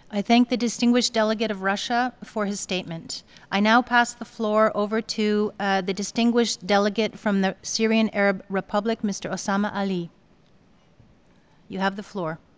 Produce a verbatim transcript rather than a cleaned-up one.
I thank the distinguished delegate of Russia for his statement. I now pass the floor over to uh, the distinguished delegate from the Syrian Arab Republic, Mister Osama Ali. You have the floor.